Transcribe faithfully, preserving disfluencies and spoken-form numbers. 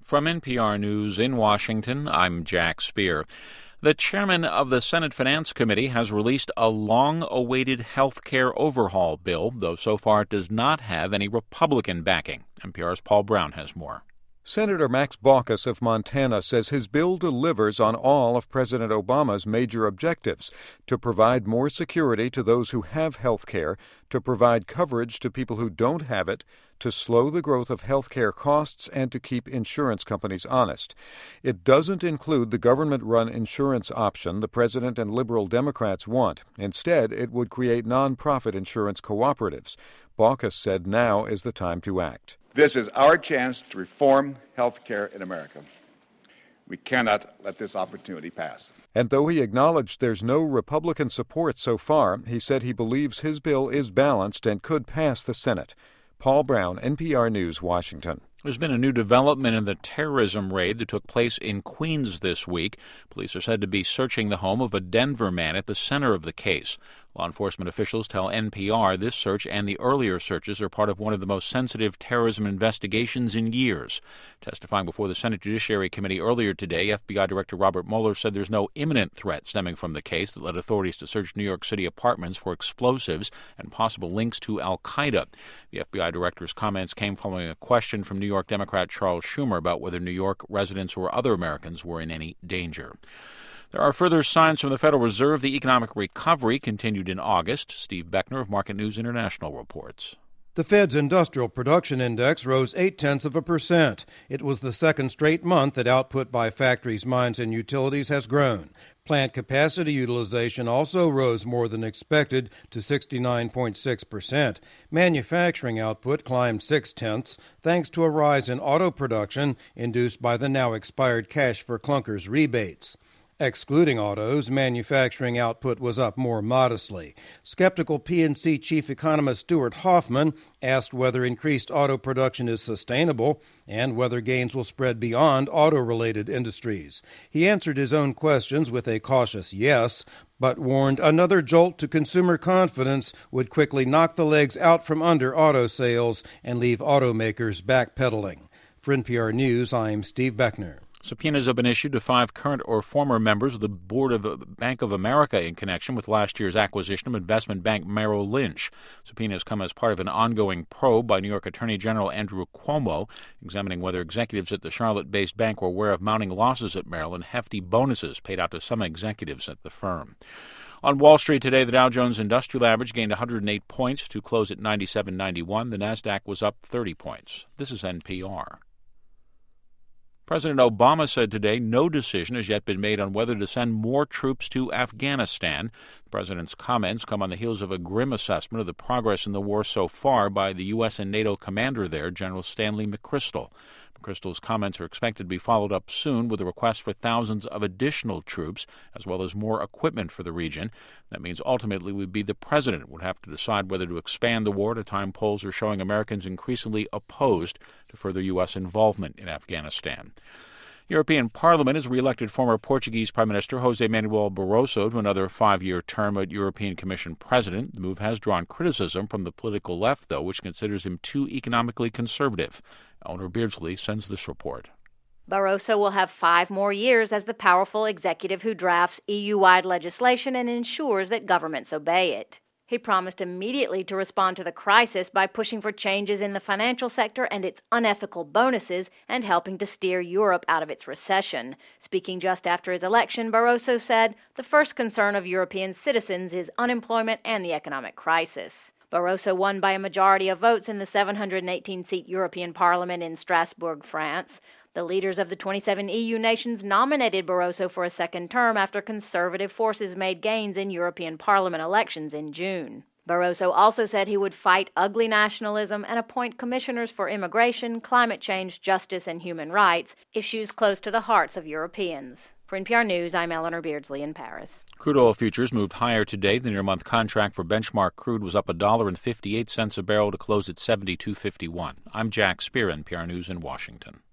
From N P R News in Washington, I'm Jack Speer. The chairman of the Senate Finance Committee has released a long-awaited health care overhaul bill, though so far it does not have any Republican backing. N P R's Paul Brown has more. Senator Max Baucus of Montana says his bill delivers on all of President Obama's major objectives: to provide more security to those who have health care, to provide coverage to people who don't have it, to slow the growth of health care costs, and to keep insurance companies honest. It doesn't include the government-run insurance option the president and liberal Democrats want. Instead, it would create nonprofit insurance cooperatives. Baucus said now is the time to act. This is our chance to reform health care in America. We cannot let this opportunity pass. And though he acknowledged there's no Republican support so far, he said he believes his bill is balanced and could pass the Senate. Paul Brown, N P R News, Washington. There's been a new development in the terrorism raid that took place in Queens this week. Police are said to be searching the home of a Denver man at the center of the case. Law enforcement officials tell N P R this search and the earlier searches are part of one of the most sensitive terrorism investigations in years. Testifying before the Senate Judiciary Committee earlier today, F B I Director Robert Mueller said there's no imminent threat stemming from the case that led authorities to search New York City apartments for explosives and possible links to al-Qaeda. The F B I director's comments came following a question from New York Democrat Charles Schumer about whether New York residents or other Americans were in any danger. There are further signs from the Federal Reserve the economic recovery continued in August. Steve Beckner of Market News International reports. The Fed's industrial production index rose eight-tenths of a percent. It was the second straight month that output by factories, mines, and utilities has grown. Plant capacity utilization also rose more than expected to sixty-nine point six percent. Manufacturing output climbed six-tenths thanks to a rise in auto production induced by the now expired cash for clunkers rebates. Excluding autos, manufacturing output was up more modestly. Skeptical P and C chief economist Stuart Hoffman asked whether increased auto production is sustainable and whether gains will spread beyond auto-related industries. He answered his own questions with a cautious yes, but warned another jolt to consumer confidence would quickly knock the legs out from under auto sales and leave automakers backpedaling. For N P R News, I'm Steve Beckner. Subpoenas have been issued to five current or former members of the Board of Bank of America in connection with last year's acquisition of investment bank Merrill Lynch. Subpoenas come as part of an ongoing probe by New York Attorney General Andrew Cuomo, examining whether executives at the Charlotte-based bank were aware of mounting losses at Merrill and hefty bonuses paid out to some executives at the firm. On Wall Street today, the Dow Jones Industrial Average gained one hundred eight points to close at ninety-seven ninety-one. The Nasdaq was up thirty points. This is N P R. President Obama said today no decision has yet been made on whether to send more troops to Afghanistan. The president's comments come on the heels of a grim assessment of the progress in the war so far by the U S and NATO commander there, General Stanley McChrystal. McChrystal's comments are expected to be followed up soon with a request for thousands of additional troops, as well as more equipment for the region. That means ultimately it would be the president would have to decide whether to expand the war at a time polls are showing Americans increasingly opposed to further U S involvement in Afghanistan. European Parliament has re-elected former Portuguese Prime Minister José Manuel Barroso to another five-year term as European Commission President. The move has drawn criticism from the political left, though, which considers him too economically conservative. Eleanor Beardsley sends this report. Barroso will have five more years as the powerful executive who drafts E U-wide legislation and ensures that governments obey it. He promised immediately to respond to the crisis by pushing for changes in the financial sector and its unethical bonuses and helping to steer Europe out of its recession. Speaking just after his election, Barroso said, "The first concern of European citizens is unemployment and the economic crisis." Barroso won by a majority of votes in the seven hundred eighteen seat European Parliament in Strasbourg, France. The leaders of the twenty-seven E U nations nominated Barroso for a second term after conservative forces made gains in European Parliament elections in June. Barroso also said he would fight ugly nationalism and appoint commissioners for immigration, climate change, justice, and human rights, issues close to the hearts of Europeans. For N P R News, I'm Eleanor Beardsley in Paris. Crude oil futures moved higher today. The near-month contract for benchmark crude was up one dollar and fifty-eight cents a barrel to close at seventy-two fifty-one. I'm Jack Speer, N P R News in Washington.